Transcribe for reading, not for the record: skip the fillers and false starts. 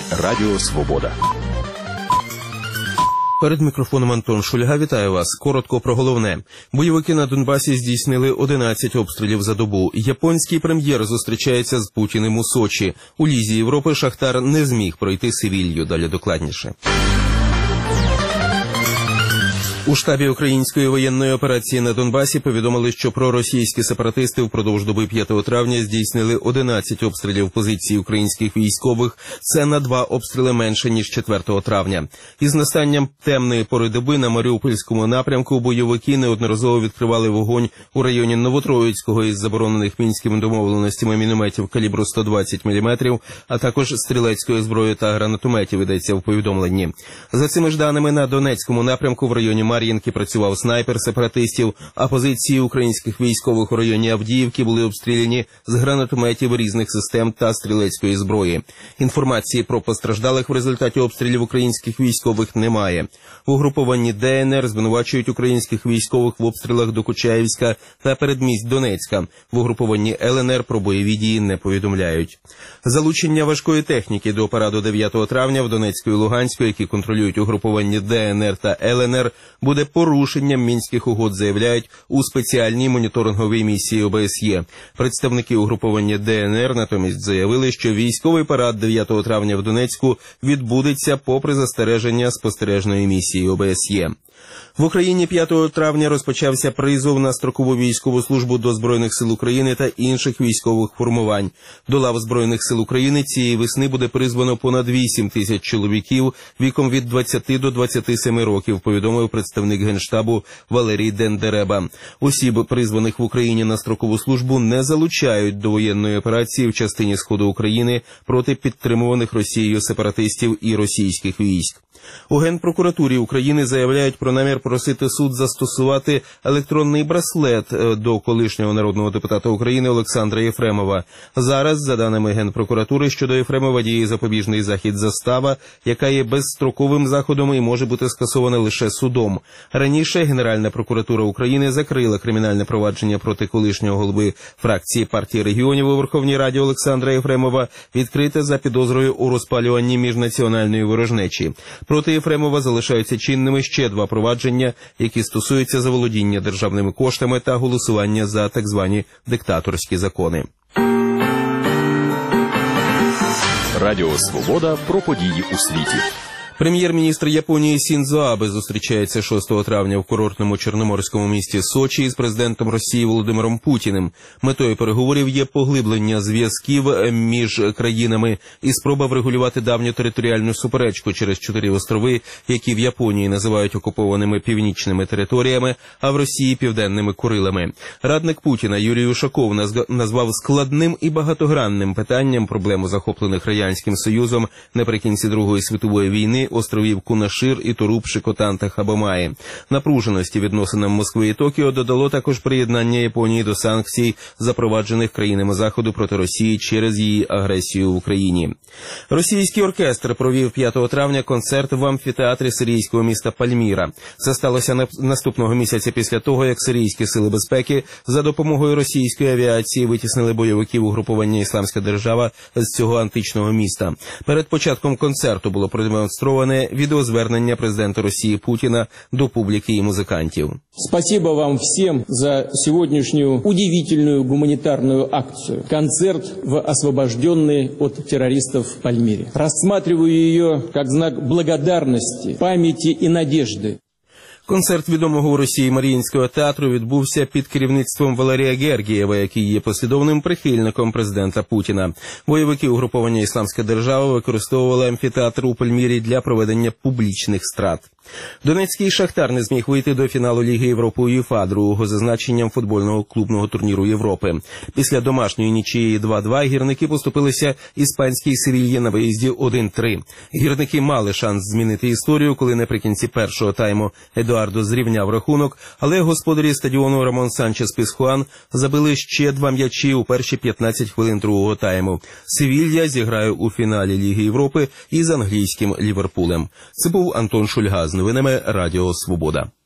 Радіо Свобода. Перед мікрофоном Антон Шульга. Вітаю вас. Коротко про головне. Бойовики на Донбасі здійснили 11 обстрілів за добу. Японський прем'єр зустрічається з Путіним у Сочі. У Лізі Європи Шахтар не зміг пройти Севілью. Далі докладніше. У штабі української воєнної операції на Донбасі повідомили, що проросійські сепаратисти впродовж доби 5 травня здійснили 11 обстрілів позицій українських військових. Це на 2 обстріли менше, ніж 4 травня. Із настанням темної пори доби на Маріупольському напрямку бойовики неодноразово відкривали вогонь у районі Новотроїцького із заборонених мінськими домовленостями мінометів калібру 120 мм, а також стрілецької зброї та гранатометів, йдеться в повідомленні. За цими ж даними, на Донецькому напрямку в районі Мар'їнки працював снайпер сепаратистів, а позиції українських військових у районі Авдіївки були обстріляні з гранатометів різних систем та стрілецької зброї. Інформації про постраждалих в результаті обстрілів українських військових немає. В угрупованні ДНР звинувачують українських військових в обстрілах до Кучаєвська та передмість Донецька. В угрупованні ЛНР про бойові дії не повідомляють. Залучення важкої техніки до параду 9 травня в Донецьку і Луганську, які контролюють угруповані ДНР та ЛНР, буде порушенням мінських угод, заявляють у спеціальній моніторинговій місії ОБСЄ. Представники угруповання ДНР натомість заявили, що військовий парад 9 травня в Донецьку відбудеться попри застереження спостережної місії ОБСЄ. В Україні 5 травня розпочався призов на строкову військову службу до Збройних сил України та інших військових формувань. До лав Збройних сил України цієї весни буде призвано понад 8 тисяч чоловіків віком від 20 до 27 років, повідомив представник Генштабу Валерій Дендереба. Осіб, призваних в Україні на строкову службу, не залучають до воєнної операції в частині Сходу України проти підтримуваних Росією сепаратистів і російських військ. У Генпрокуратурі України заявляють про намір просити суд застосувати електронний браслет до колишнього народного депутата України Олександра Єфремова. Зараз, за даними Генпрокуратури, щодо Єфремова діє запобіжний захід застава, яка є безстроковим заходом і може бути скасована лише судом. Раніше Генеральна прокуратура України закрила кримінальне провадження проти колишнього голови фракції партії регіонів у Верховній Раді Олександра Єфремова, відкрите за підозрою у розпалюванні міжнаціональної ворожнечі. Проти Єфремова залишаються чинними ще 2 провадження, які стосуються заволодіння державними коштами та голосування за так звані диктаторські закони. Радіо Свобода про події у світі. Прем'єр-міністр Японії Сіндзо Абе зустрічається 6 травня в курортному чорноморському місті Сочі із президентом Росії Володимиром Путіним. Метою переговорів є поглиблення зв'язків між країнами і спроба врегулювати давню територіальну суперечку через 4 острови, які в Японії називають окупованими північними територіями, а в Росії – південними Курилами. Радник Путіна Юрій Ушаков назвав складним і багатогранним питанням проблему захоплених Радянським Союзом наприкінці Другої світової війни островів Кунашир, Ітуруб, Шикотан та Хабомаї. Напруженості відносинам Москви і Токіо додало також приєднання Японії до санкцій, запроваджених країнами Заходу проти Росії через її агресію в Україні. Російський оркестр провів 5 травня концерт в амфітеатрі сирійського міста Пальміра. Це сталося наступного місяця після того, як сирійські сили безпеки за допомогою російської авіації витіснили бойовиків угрупування «Ісламська держава» з цього античного міста. Перед початком концерту було продемонстровано відеозвернення президента Росії Путіна до публіки і музикантів. Спасибо вам всем за сегодняшнюю удивительную гуманитарную акцию. Концерт в освобожденной от террористов Пальмире. Рассматриваю ее как знак благодарности, памяти и надежды. Концерт відомого у Росії Маріїнського театру відбувся під керівництвом Валерія Гергієва, який є послідовним прихильником президента Путіна. Бойовики угруповання «Ісламська держава» використовували амфітеатр у Пальмірі для проведення публічних страт. Донецький «Шахтар» не зміг вийти до фіналу Ліги Європи УЄФА, другого за значенням футбольного клубного турніру Європи. Після домашньої нічиї 2-2 гірники поступилися іспанській Севільї на виїзді 1-3. Гірники мали шанс змінити історію, коли наприкінці першого тайму Едуардо зрівняв рахунок, але господарі стадіону Рамон Санчес-Пізхуан забили ще 2 м'ячі у перші 15 хвилин другого тайму. Севілья зіграє у фіналі Ліги Європи із англійським Ліверпулем. Це був Антон Шульга з новинами Радіо Свобода.